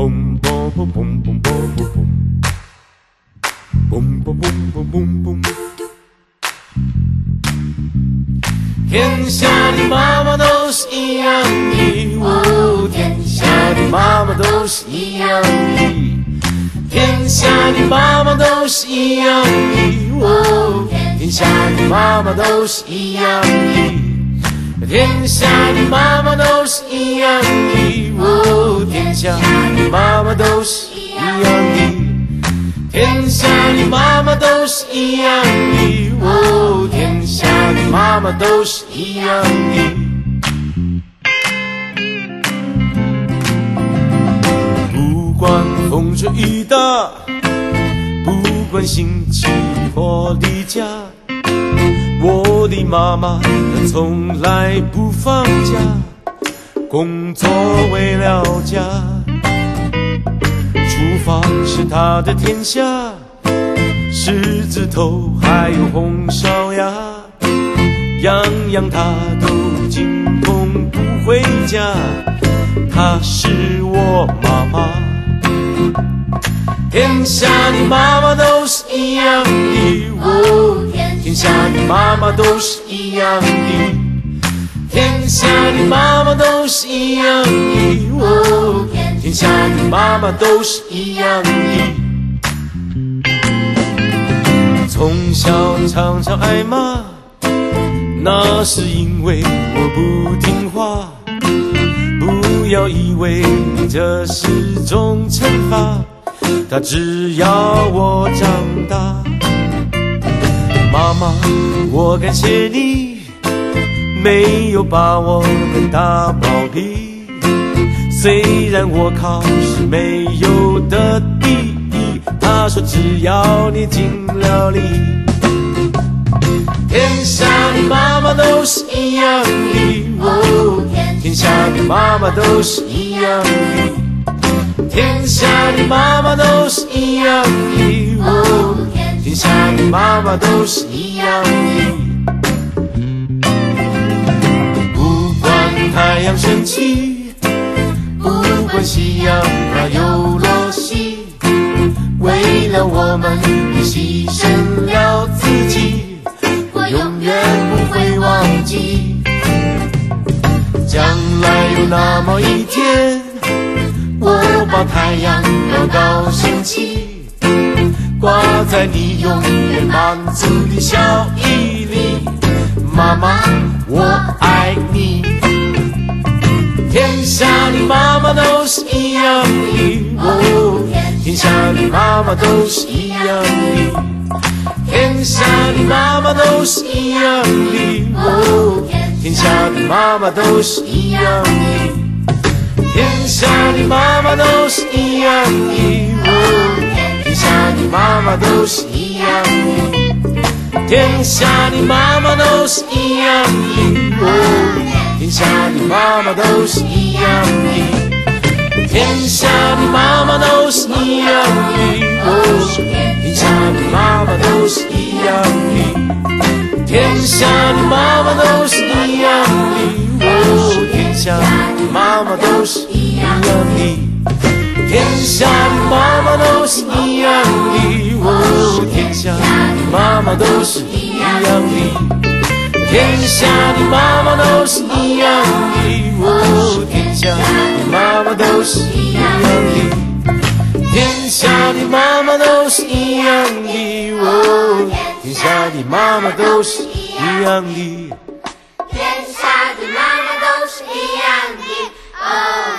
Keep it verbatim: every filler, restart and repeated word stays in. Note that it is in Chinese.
嘣嘣嘣嘣嘣嘣嘣嘣嘣嘣嘣嘣。天下的妈妈都是一样的，哦，天下的妈妈都是一样的，天下的妈妈都是一样的，哦，天下的妈妈都是一样的，天下的妈妈都是一样的，哦，天下的妈妈都是一样的，天下的妈妈都是一样的，哦，天下的妈妈都是一样的。不管风吹雨打，不管心起或离家，我的妈妈她从来不放假，工作为了家。厨房是她的天下，狮子头还有红烧鸭，样样她都精通不回家。她是我妈妈，天下的妈妈都是一样的，哦，天下的妈妈都是一样的，天下的妈妈都是一样的，哦，天下的妈妈都是一样的。从小常常挨骂，那是因为我不听话。不要以为这是种惩罚，它只要我长大。妈妈，我感谢你没有把我们打包皮，虽然我考试没有得第一，他说只要你尽了力。天下的妈妈都是一样的，哦，天下的妈妈都是一样的，天下的妈妈都是一样的，哦，天下的妈妈都是一样的。不管太阳升起，不管夕阳它又落西，为了我们你牺牲了自己，我永远不会忘记。将来有那么一天，我把太阳高高升起，挂在你永远满足的笑衣里。妈妈，我爱你。天下的妈妈都是一样的，哦，天下的妈妈都是一样的，天下的妈妈都是一样的，哦，天下的妈妈都是一样的，天下的妈妈都是一样的，哦，天下的妈妈都是一样的，天下的妈妈都是一样的，哦，天下的妈妈都是一样的，天下的妈妈都是一样的，哦，天下的妈妈都是一样的，天下的妈妈都是一样的，哦，天下的妈妈都是一样的，天下的妈妈都是一样的，哦，天下的妈妈都是一样的，天下的妈妈都是一样的，哦，天下的妈妈都是一样的，天下的妈妈都是一样的，哦，天下的妈妈都是一样的， 天下的妈妈都是一样的，哦。